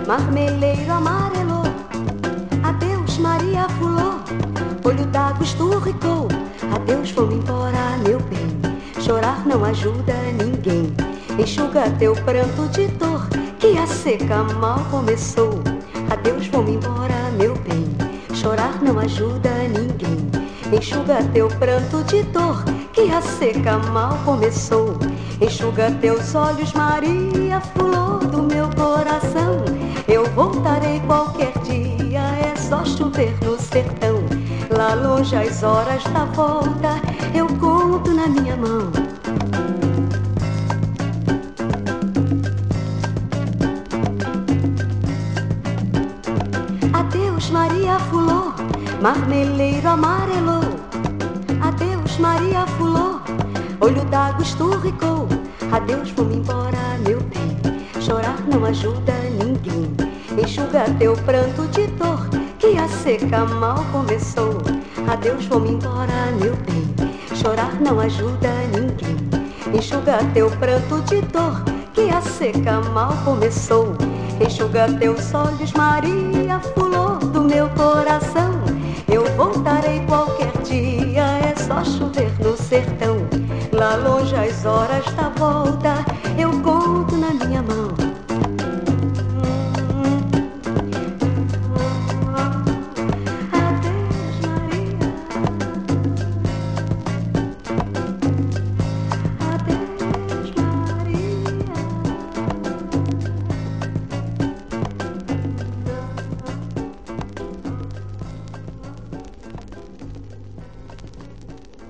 marmeleiro amarelou. Adeus, Maria fulou, olho d'água esturricou. Adeus, vou embora, meu bem, chorar não ajuda ninguém. Enxuga teu pranto de dor, que a seca mal começou. Adeus, vou embora, meu bem, chorar não ajuda ninguém. Enxuga teu pranto de dor, que a seca mal começou. Enxuga teus olhos, Maria, flor do meu coração. Eu voltarei qualquer dia, é só chover no sertão. Lá longe as horas da volta, eu conto na minha mão. Adeus, Maria fulou, marmeleiro amarelou. Adeus, Maria fulou, olho d'água esturricou. Adeus, vou-me embora, meu bem, chorar não ajuda ninguém. Enxuga teu pranto de dor, que a seca mal começou. Adeus, vou-me embora, meu bem, chorar não ajuda ninguém. Enxuga teu pranto de dor, que a seca mal começou. Enxuga teus olhos, Maria, flor do meu coração.